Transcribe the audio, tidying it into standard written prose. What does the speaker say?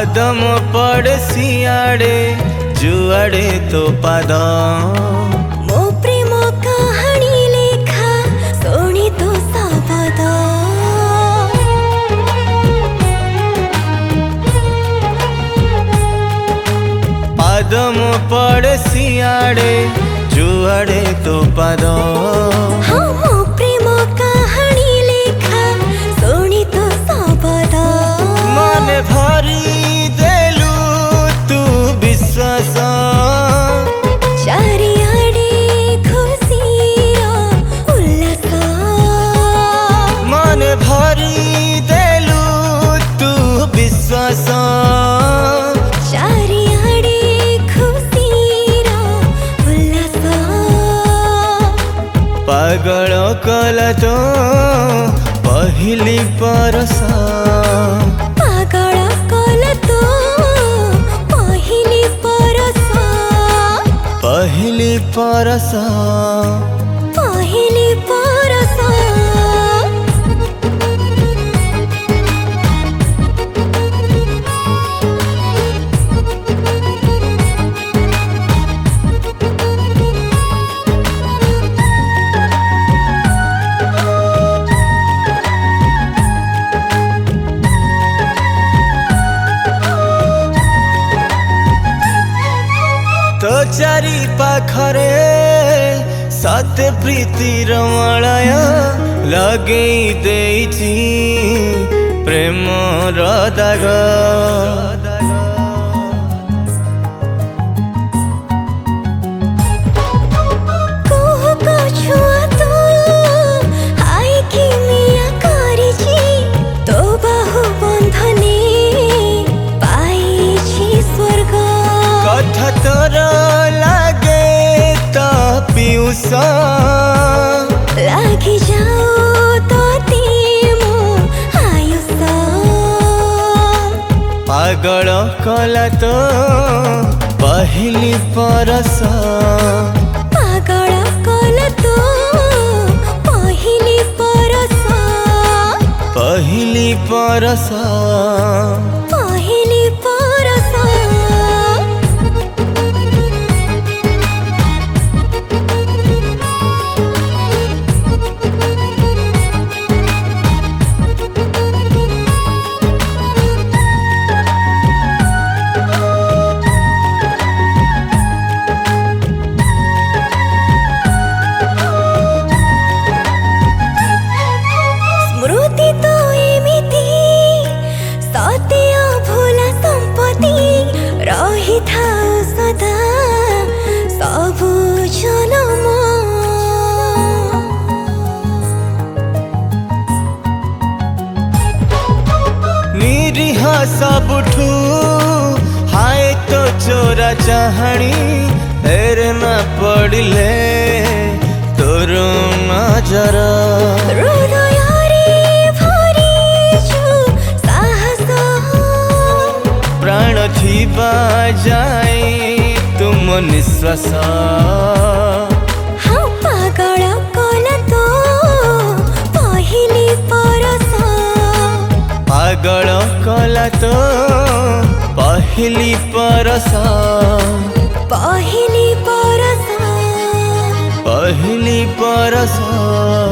पादम पड़ सियाड़े जुआड़े तो पाद मो प्रेम कहानी लेखा सोनी तो सबद पादम पड़ सियाड़े जुआड़े तो पाद हाँ मो प्रेम कहानी लेखा सोनी तो सबद मन भरी देलु तू विश्वास चारिआडे खुशीर उल्लास मन भरी देलु तू विश्वास चारिआडे खुशीर उल्लास पागल कल तो पहली परस पागल कल तो पहिली परस पहली परस पहिली परस तो चारि पाखरे सत प्रीतिर मलय लगे देइछि प्रेम दाग कुहुक छुआ तो हाय कि मिया करिछि तो बाहु बंधने पाइछि स्वर्ग कथा तोर लागे तो पियूष लागी जाओ तो मो आयुष पागल कला तो पहली परस पागल कल तो पहिली परस पहली परस पहिली परस स्मृति तो एमिति सत्य भोला संपत्ति रही थाउ सदा सबु जनम निरीह सबुठू हाय तो चोरा चाहणी हेर न पड़ले तोर नजर हृदयरे भरिछु साहस प्राण थिबा जाए तुम निश्वास हाँ पागल कल तो पहिली परस पागल कला तो पहली परस पहिली परस पहली परस